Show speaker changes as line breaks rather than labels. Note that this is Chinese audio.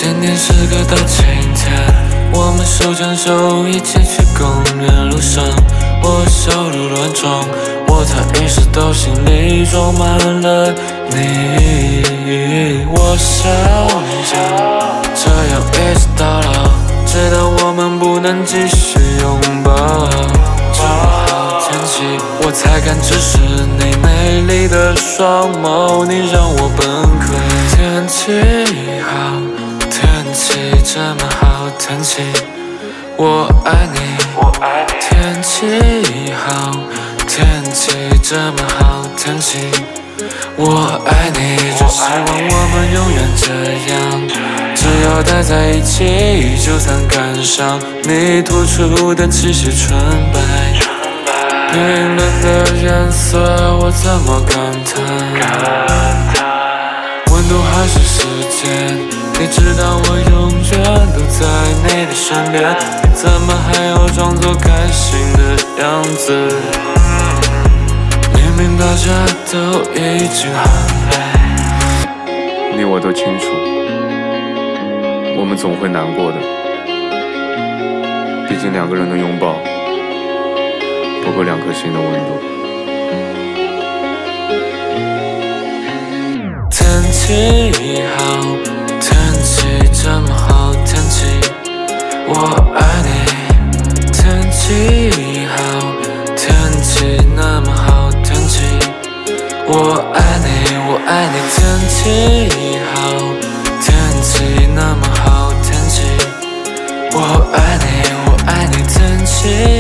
今天是个大晴天，我们手牵手一起去公园路上，我小鹿乱撞，我才意识到心里装满了你。我想这样一直到老，直到我们不能继续拥抱。这么好天气，我才敢直视你美丽的双眸，你让我崩溃。天气好，天气这么好，天气我爱你，天气好，天气这么好，天气我爱你。只希望我们永远这样，只要待在一起，就算赶上你吐出的气息纯白。冰冷的颜色，我怎么感叹？温度还是时间，你知道我永远都在你的身边，你怎么还要装作开心的样子？明明大家都已经很累。
你我都清楚，我们总会难过的，毕竟两个人的拥抱不够两颗心的温度。
天气好，天气这么好，天气我爱你。天气好，天气那么好，天气我爱你，我爱你。天气好，天气那么好，天气我爱你，我爱你。天气